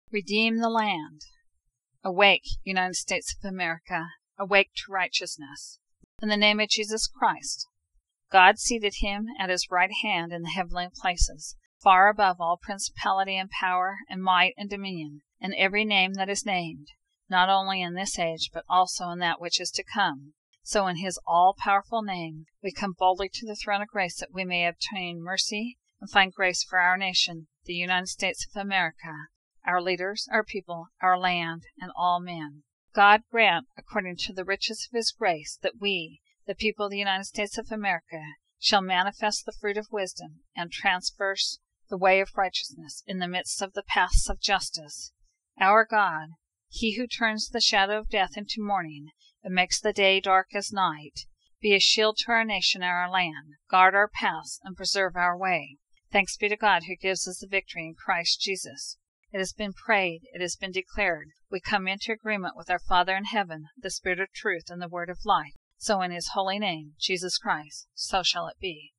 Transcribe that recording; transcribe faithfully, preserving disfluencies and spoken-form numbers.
Redeem the land. Awake, United States of America, awake to righteousness. In the name of Jesus Christ. God seated him at his right hand in the heavenly places, far above all principality and power and might and dominion, and every name that is named, not only in this age, but also in that which is to come. So in his all-powerful name we come boldly to the throne of grace that we may obtain mercy and find grace for our nation, the United States of America, our leaders, our people, our land, and all men. God grant, according to the riches of his grace, that we, the people of the United States of America, shall manifest the fruit of wisdom and traverse the way of righteousness in the midst of the paths of justice. Our God, he who turns the shadow of death into morning and makes the day dark as night, be a shield to our nation and our land, guard our paths, and preserve our way. Thanks be to God who gives us the victory in Christ Jesus. It has been prayed, it has been declared. We come into agreement with our Father in heaven, the Spirit of truth and the word of life. So in his holy name, Jesus Christ, so shall it be.